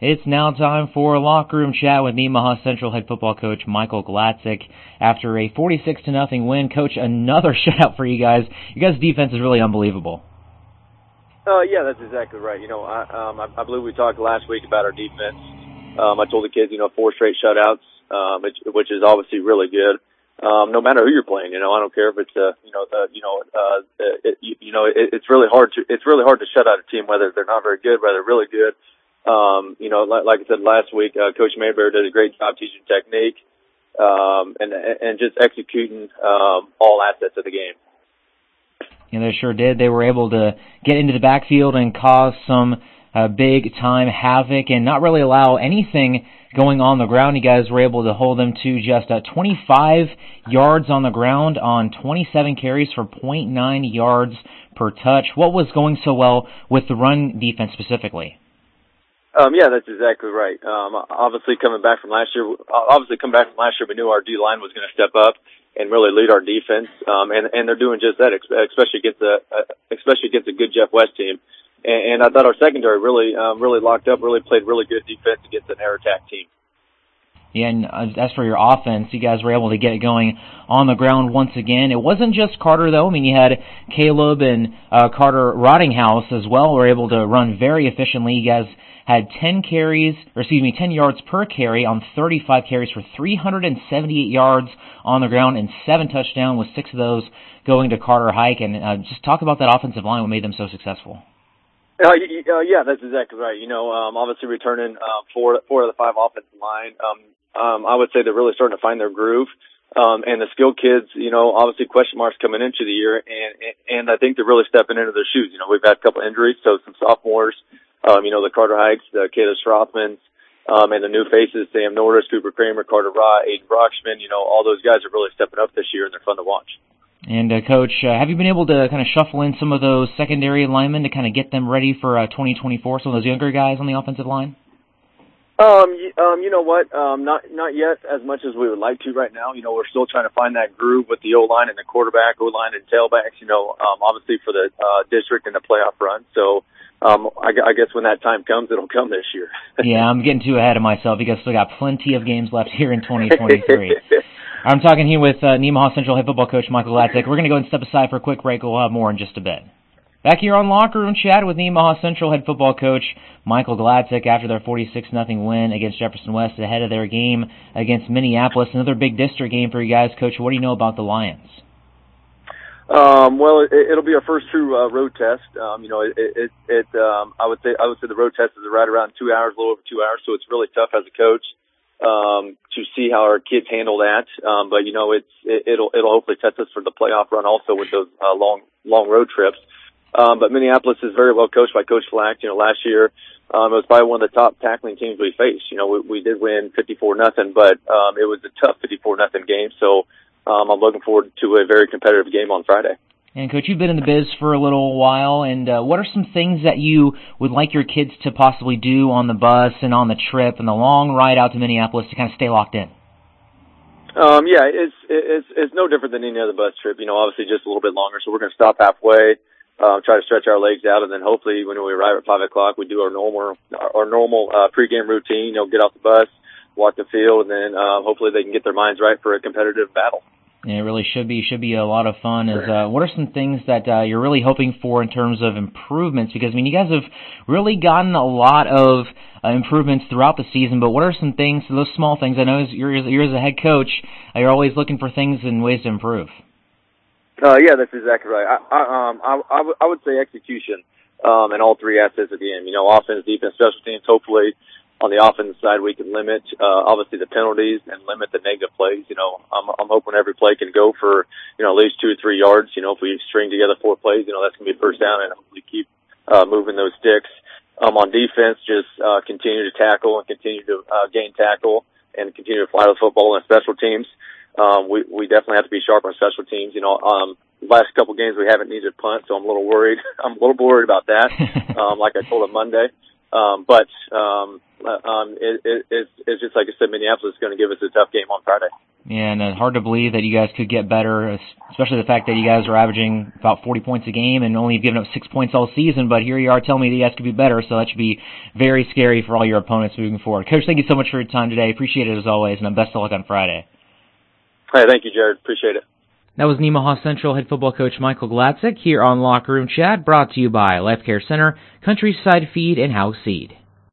It's now time for Locker Room Chat with Nemaha Central head football coach Michael Gladzik. After a 46-0 win, Coach, another shutout for you guys. You guys' defense is really unbelievable. Yeah, that's exactly right. I believe we talked last week about our defense. I told the kids, 4 straight shutouts, which is obviously really good. No matter who you're playing, I don't care if it's it's really hard to shut out a team, whether they're not very good, whether they're really good. Like I said last week, Coach Mayberry did a great job teaching technique, and just executing, all assets of the game. Yeah, they sure did. They were able to get into the backfield and cause some big-time havoc and not really allow anything going on the ground. You guys were able to hold them to just 25 yards on the ground on 27 carries for 0.9 yards per touch. What was going so well with the run defense specifically? Yeah, that's exactly right. Obviously coming back from last year, we knew our D-line was going to step up and really lead our defense. And they're doing just that, especially against a good Jeff West team. And I thought our secondary really locked up, really played really good defense against an air attack team. Yeah, and as for your offense, you guys were able to get it going on the ground once again. It wasn't just Carter, though. I mean, you had Caleb and Carter Rottinghouse as well were able to run very efficiently. You guys had 10 yards per carry on 35 carries for 378 yards on the ground and 7 touchdowns, with 6 of those going to Carter Hike. And just talk about that offensive line, what made them so successful. Yeah, that's exactly right. Obviously returning 4 of the 5 offensive line. I would say they're really starting to find their groove. And the skilled kids, obviously question marks coming into the year, and I think they're really stepping into their shoes. We've had a couple injuries, so some sophomores, the Carter Hikes, the Caleb Strothmans, and the new faces, Sam Norris, Cooper Kramer, Carter Rott, Aiden Brockschman, all those guys are really stepping up this year, and they're fun to watch. And, Coach, have you been able to kind of shuffle in some of those secondary linemen to kind of get them ready for 2024, some of those younger guys on the offensive line? You know what? Not yet as much as we would like to right now. We're still trying to find that groove with the O-line and the quarterback, O-line and tailbacks, obviously for the district and the playoff run. So I guess when that time comes, it'll come this year. Yeah, I'm getting too ahead of myself. You guys still got plenty of games left here in 2023. I'm talking here with Nemaha Central head football coach Michael Gladzik. We're going to go and step aside for a quick break. We'll have more in just a bit. Back here on Locker Room Chat with Nemaha Central head football coach Michael Gladzik after their 46-0 win against Jefferson West ahead of their game against Minneapolis. Another big district game for you guys. Coach, what do you know about the Lions? Well, it'll be our first true road test. I would say the road test is right around 2 hours, a little over 2 hours, so it's really tough as a coach to see how our kids handle that. But it'll hopefully test us for the playoff run also with those long road trips. But Minneapolis is very well coached by Coach Flack. Last year, it was probably one of the top tackling teams we faced. We did win 54-0, but it was a tough 54-0 game. So I'm looking forward to a very competitive game on Friday. And, Coach, you've been in the biz for a little while, and what are some things that you would like your kids to possibly do on the bus and on the trip and the long ride out to Minneapolis to kind of stay locked in? Yeah, it's no different than any other bus trip. Obviously just a little bit longer, so we're going to stop halfway. Try to stretch our legs out, and then hopefully when we arrive at 5 o'clock, we do our normal pregame routine. Get off the bus, walk the field, and then hopefully they can get their minds right for a competitive battle. Yeah, it really should be a lot of fun. What are some things that you're really hoping for in terms of improvements? Because you guys have really gotten a lot of improvements throughout the season. But what are some things, those small things? I know you're as a head coach, you're always looking for things and ways to improve. Yeah, that's exactly right. I would say execution in all 3 assets of the game. Offense, defense, special teams. Hopefully, on the offensive side, we can limit obviously the penalties and limit the negative plays. I'm hoping every play can go for at least 2 or 3 yards. If we string together 4 plays, that's gonna be a first down, and hopefully keep moving those sticks. On defense, just continue to tackle and continue to gain tackle and continue to fly the football. And special teams. We definitely have to be sharp on special teams. Last couple games we haven't needed a punt, so I'm a little worried. I'm a little worried about that. Like I told them Monday. It's just like I said, Minneapolis is going to give us a tough game on Friday. And hard to believe that you guys could get better, especially the fact that you guys are averaging about 40 points a game and only given up 6 points all season. But here you are telling me that you guys could be better, so that should be very scary for all your opponents moving forward. Coach, thank you so much for your time today. Appreciate it as always, and best of luck on Friday. Hey, thank you, Jared. Appreciate it. That was Nemaha Central head football coach Michael Gladzik here on Locker Room Chat, brought to you by Life Care Center, Countryside Feed, and House Seed.